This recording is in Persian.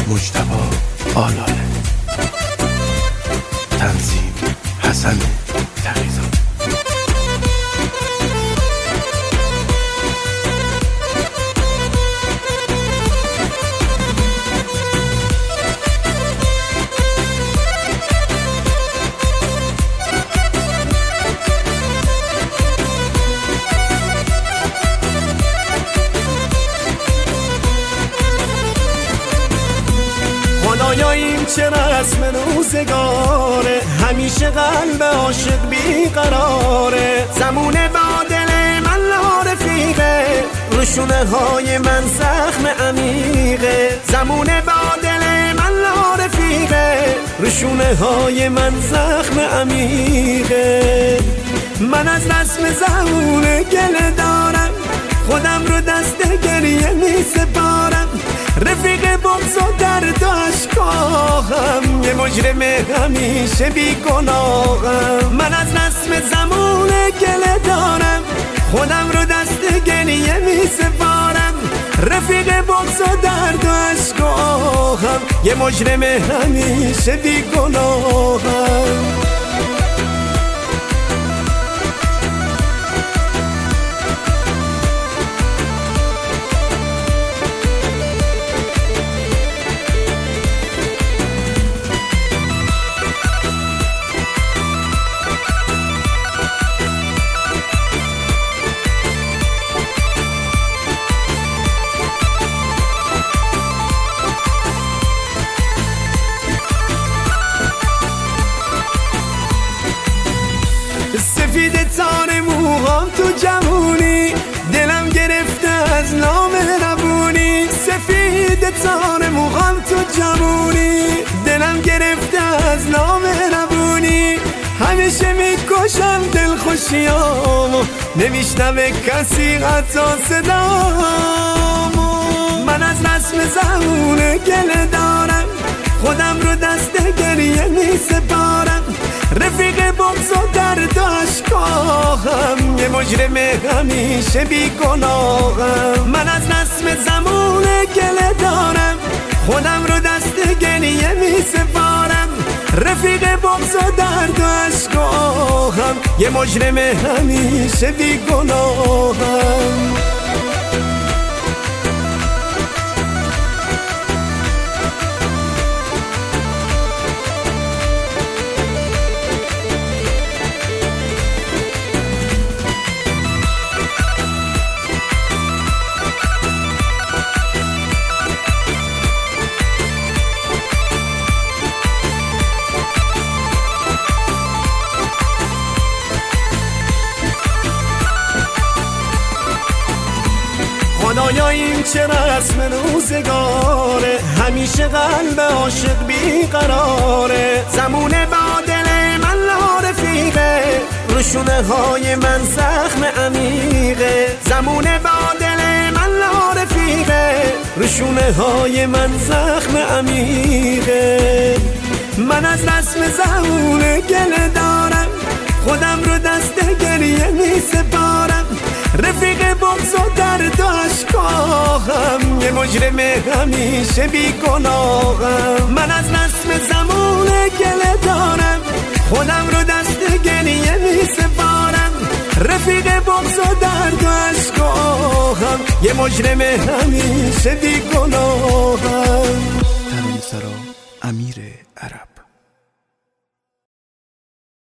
مجتبی آلاله، تنظیم حسن تقی‌زاده. خدایا این چه رسم روزگاره، همیشه قلب عاشق بیقراره. زمونه با دل من رفیقه، روشونه های من زخم عمیقه. زمونه با دل من رفیقه، روشونه های من زخم عمیقه. من از رسم زمونه گله دارم، خودم رو دست گریه می سپارم. رفیق بغض و درد و اشکاهم، یه مجرم همیشه بی گناهم. من از رسم زمونه گله دارم، خودم رو دست گریه می سپارم. رفیق بغض و درد و اشکاهم، یه مجرم همیشه بی گناهم. سفید تار موهام تو جوونی، دلم گرفته از نام ربونی. سفید تار موهام تو جوونی، دلم گرفته از نام ربونی. همیشه میکشم دل خوشیامو، نمیشنوه کسی حتی صدامو. من از رسم زمونه گله دارم، خودم رو دست گریه می سپارم. رفیق بغض و درد و اشکاهم، یه مجرم همیشه بی گناهم. من از رسم زمونه گله دارم، خودم رو دست گریه می سپارم. رفیق بغض و درد و اشکاهم، یه مجرم همیشه بی گناهم. خدایا این چه رسم روزگاره، همیشه قلب عاشق بیقراره. زمونه با دل من رفیقه، روشونه های من زخم عمیقه. زمونه با دل من رفیقه، روشونه های من زخم عمیقه. من از رسم زمونه گله دارم، خودم رو دست گریه می سپارم. رفیق بغض و درد و اشکاهم، یه مجرم همیشه بی گناهم. من از رسم زمونه گله دارم، خودم رو دست گریه می سپارم. رفیق بغض و درد و اشکاهم، یه مجرم همیشه بی گناهم.